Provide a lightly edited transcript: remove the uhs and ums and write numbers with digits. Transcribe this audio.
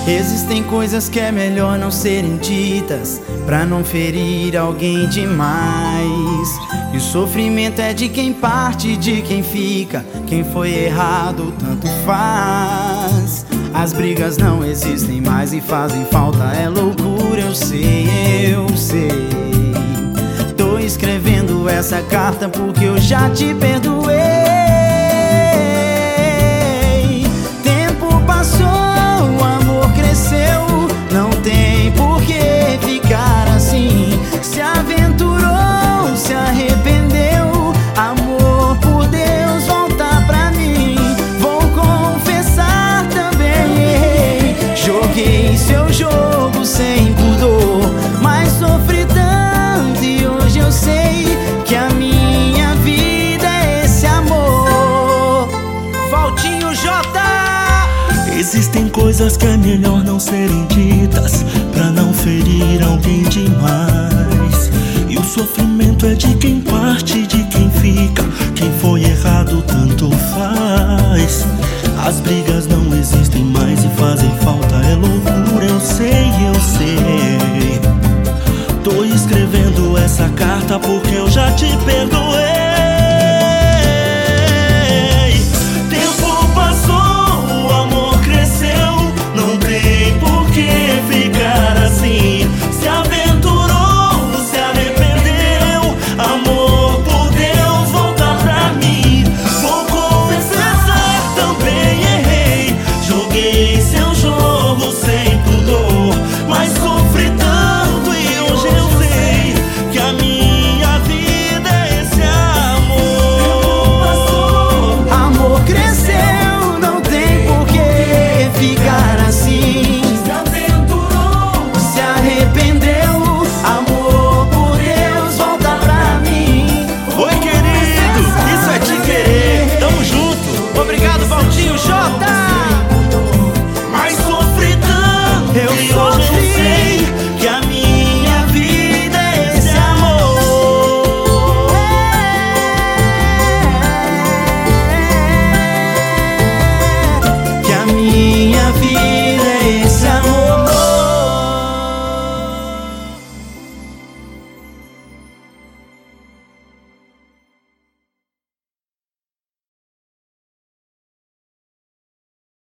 Existem coisas que é melhor não serem ditas, pra não ferir alguém demais. E o sofrimento é de quem parte, de quem fica. Quem foi errado tanto faz. As brigas não existem mais e fazem falta, é loucura, eu sei, eu sei. Tô escrevendo essa carta porque eu já te perdoei. Tempo passou, o amor cresceu, não tem por que ficar assim. Se aventurou, se arrependeu, amor, por Deus, volta pra mim. Vou confessar também, errei, joguei seu jogo sem pudor, mas sofri tanto e hoje eu sei que a minha vida é esse amor. Valtinho J. Existem coisas que é melhor não serem ditas, pra não ferir alguém demais. E o sofrimento é de quem parte, de quem fica. Quem foi errado tanto